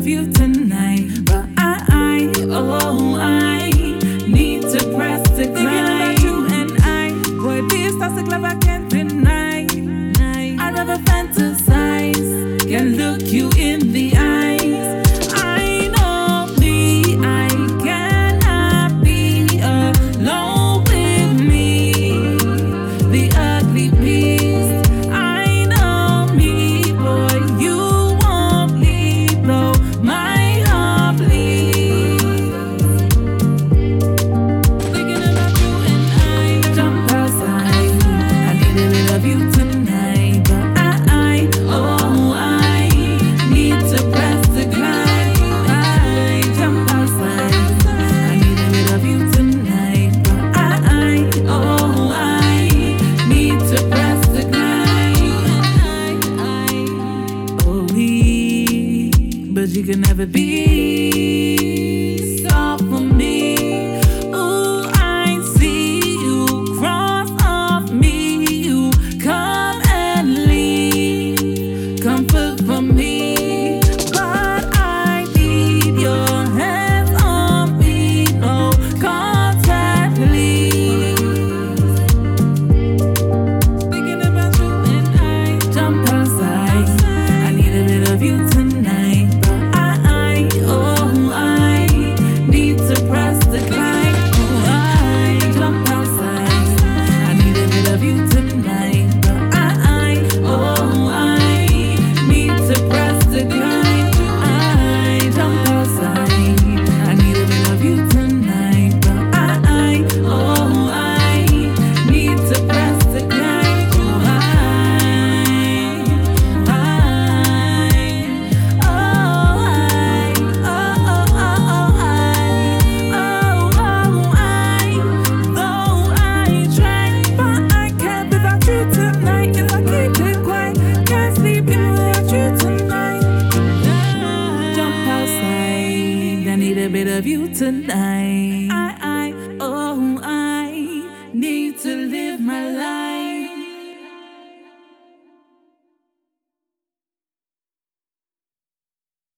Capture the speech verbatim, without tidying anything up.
you tonight, but I, I, oh, I need to press the grind. Thinking about you and I, boy, this toxic love I can't deny. I never fantasize, can look you in the eyes. I know me, I cannot be alone with me, the ugly beast. I know me, boy, you won't leave, though my heart bleeds. Thinking about you and I, jump outside. I need a bit of you tonight, but I, I, oh, I need to press the grind. I jump outside. I need a bit of you tonight, but I, I, oh, I need to press the grind. Oh, we, but you can never be soft for me. Ooh, I see you cross off me. You come and leave comfort for me, but I need your hands on me. No contact, please. Thinking about you and I, jump outside. I need a bit of you tonight, but I, I, oh, I need to press the climb. Oh, I jump outside. I need a bit of you tonight, but I, I, oh, I need to press the climb. I jump outside. I need a bit of you tonight, but I, I, oh, I need to press the climb. Oh, I, I, oh, I, oh, oh, oh, I, oh, oh, I, though I try, but I can't without you tonight. If I keep it quiet, can't sleep in without you tonight. Jump outside, I need a bit of you tonight. I, I, oh, I.